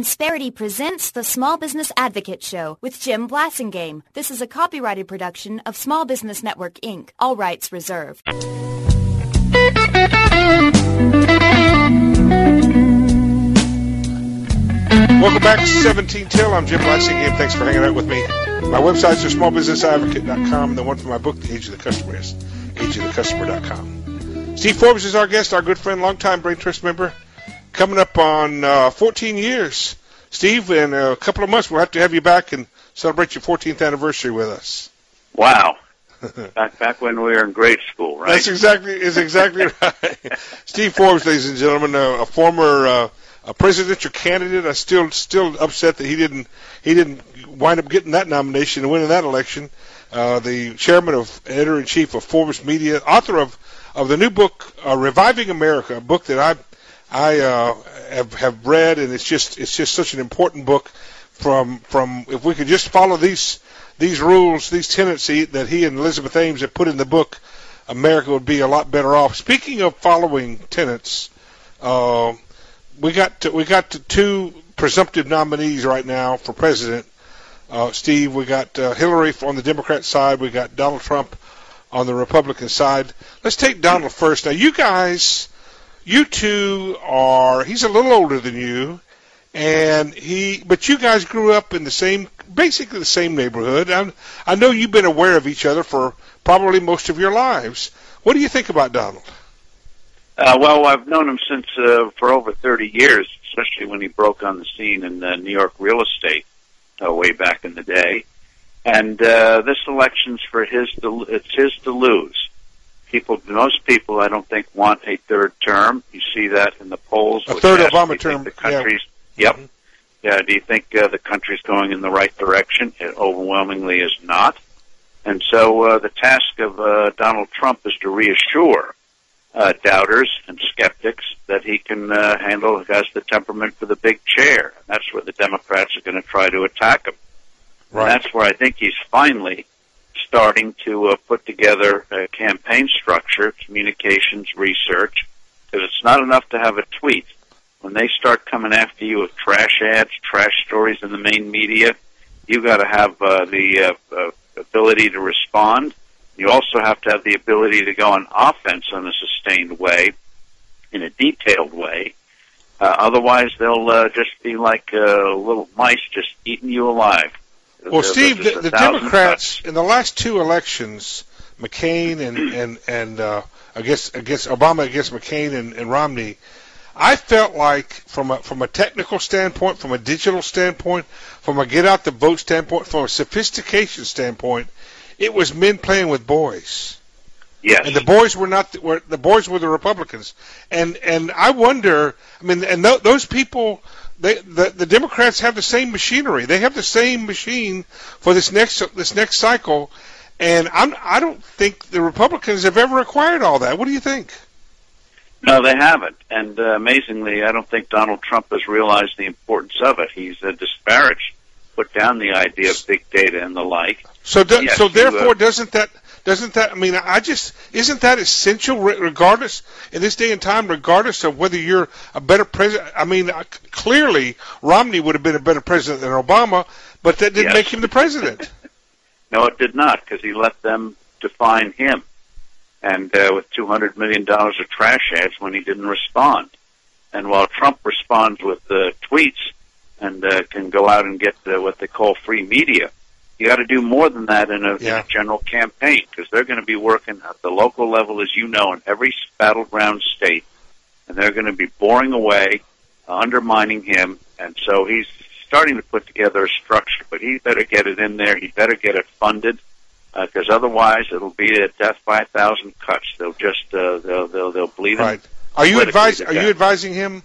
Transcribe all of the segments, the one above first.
Insperity presents the Small Business Advocate Show with Jim Blasingame. This is a copyrighted production of Small Business Network, Inc. All rights reserved. Welcome back to 17 Till. I'm Jim Blasingame. Thanks for hanging out with me. My websites are smallbusinessadvocate.com, and the one for my book, The Age of the Customer, is ageofthecustomer.com. Steve Forbes is our guest, our good friend, longtime Brain Trust member. Coming up on 14 years. Steve, in a couple of months, we'll have to have you back and celebrate your 14th anniversary with us. Wow. back when we were in grade school, right? That's exactly right. Steve Forbes, ladies and gentlemen, a former a presidential candidate. I'm still upset that he didn't wind up getting that nomination and winning that election. The chairman of editor-in-chief of Forbes Media, author of the new book Reviving America, a book that I have read, and it's just such an important book. From if we could just follow these rules, these tenets that he and Elizabeth Ames have put in the book, America would be a lot better off. Speaking of following tenets, we got to two presumptive nominees right now for president. Steve, we got Hillary on the Democrat side. We got Donald Trump on the Republican side. Let's take Donald first. Now, you guys. You two he's a little older than you, but you guys grew up in basically the same neighborhood. I know you've been aware of each other for probably most of your lives. What do you think about Donald? Well, I've known him since for over 30 years, especially when he broke on the scene in New York real estate way back in the day. And this election's it's his to lose. Most people, I don't think, want a third term. You see that in the polls. A third Obama term. The country's, Yep. Mm-hmm. Yeah. Do you think the country's going in the right direction? It overwhelmingly is not. And so the task of Donald Trump is to reassure doubters and skeptics that he can handle, has the temperament for the big chair. And that's where the Democrats are going to try to attack him. Right. And that's where I think he's finally starting to put together a campaign structure, communications, research, because it's not enough to have a tweet. When they start coming after you with trash ads, trash stories in the main media, you got to have the ability to respond. You also have to have the ability to go on offense in a sustained way, in a detailed way. Otherwise, they'll just be like little mice just eating you alive. Well, Steve, the Democrats in the last two elections, McCain and I guess Obama against McCain and Romney, I felt like from a technical standpoint, from a digital standpoint, from a get out the vote standpoint, from a sophistication standpoint, it was men playing with boys. Yes. And the boys the boys were the Republicans, and I wonder. I mean, and those people. The Democrats have the same machinery. They have the same machine for this next cycle, and I don't think the Republicans have ever acquired all that. What do you think? No, they haven't. And amazingly, I don't think Donald Trump has realized the importance of it. He's disparaged, put down the idea of big data and the like. So therefore, doesn't that? I mean, isn't that essential, regardless, in this day and time, regardless of whether you're a better president? I mean, clearly, Romney would have been a better president than Obama, but that didn't make him the president. No, it did not, because he let them define him. And with $200 million of trash ads when he didn't respond. And while Trump responds with tweets and can go out and get what they call free media, you got to do more than that in a general campaign, because they're going to be working at the local level, as you know, in every battleground state, and they're going to be boring away, undermining him. And so he's starting to put together a structure, but he better get it in there. He better get it funded, because otherwise it'll be a death by 1,000 cuts. They'll just they'll bleed him. Right. Are you advising him?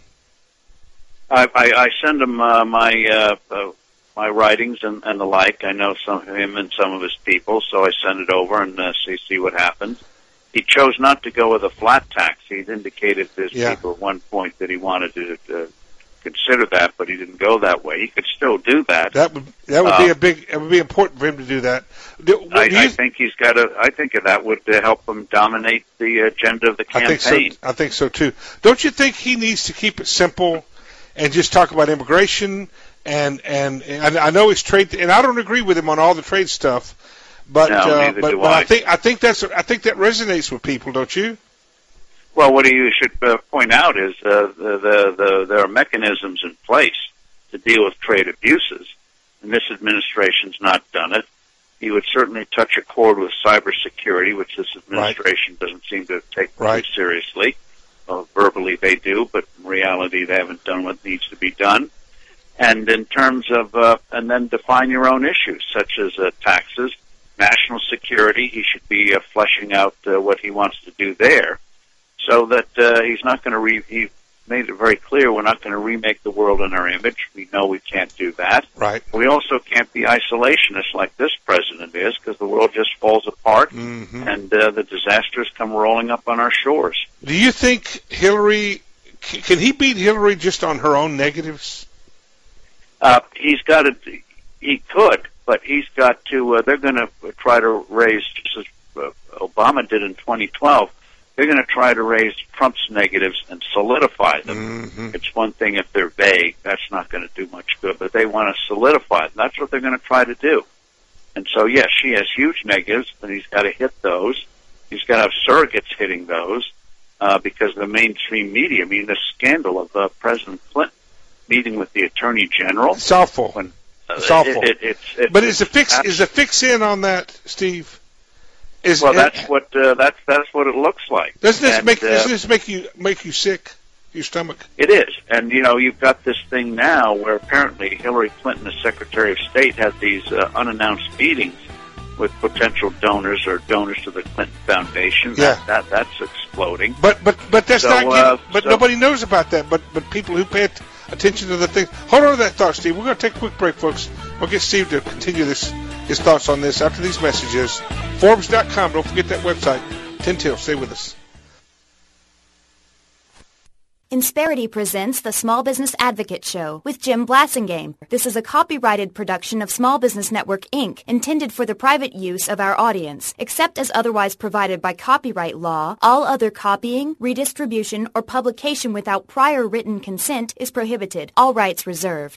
I send him my writings and the like. I know some of him and some of his people, so I send it over and see what happens. He chose not to go with a flat tax. He'd indicated to his people at one point that he wanted to consider that, but he didn't go that way. He could still do that. That would be important for him to do that. I think he's got to. I think that would help him dominate the agenda of the campaign. I think so too. Don't you think he needs to keep it simple and just talk about immigration and I know it's trade, and I don't agree with him on all the trade stuff, but I think that resonates with people, don't you? Well, what you should point out is there are mechanisms in place to deal with trade abuses, and this administration's not done it. He would certainly touch a chord with cybersecurity, which this administration doesn't seem to take very seriously. Verbally they do, but in reality they haven't done what needs to be done. And in terms of, and then define your own issues, such as taxes, national security. He should be fleshing out what he wants to do there, so that he's not going to he made it very clear we're not going to remake the world in our image. We know we can't do that. Right. We also can't be isolationists like this president is, because the world just falls apart, and the disasters come rolling up on our shores. Do you think Hillary, can he beat Hillary just on her own negatives? He could, but he's got to, they're going to try to raise, just as Obama did in 2012, they're going to try to raise Trump's negatives and solidify them. It's one thing if they're vague, that's not going to do much good, but they want to solidify them. That's what they're going to try to do. And so, yes, she has huge negatives, but he's got to hit those. He's got to have surrogates hitting those, because the mainstream media, I mean, the scandal of President Clinton meeting with the Attorney General. It's awful. It's awful. But is the fix in on that, Steve? That's what it looks like. Doesn't this make you sick, your stomach? It is, and you've got this thing now where apparently Hillary Clinton, as Secretary of State, had these unannounced meetings with potential donors or donors to the Clinton Foundation. Yeah. That's exploding. But that's nobody knows about that. But people who pay attention to the thing. Hold on to that thought, Steve. We're going to take a quick break, folks. We'll get Steve to continue his thoughts on this after these messages. Forbes.com. Don't forget that website. 10 till. Stay with us. Insperity presents the Small Business Advocate Show with Jim Blasingame. This is a copyrighted production of Small Business Network, Inc., intended for the private use of our audience. Except as otherwise provided by copyright law, all other copying, redistribution, or publication without prior written consent is prohibited. All rights reserved.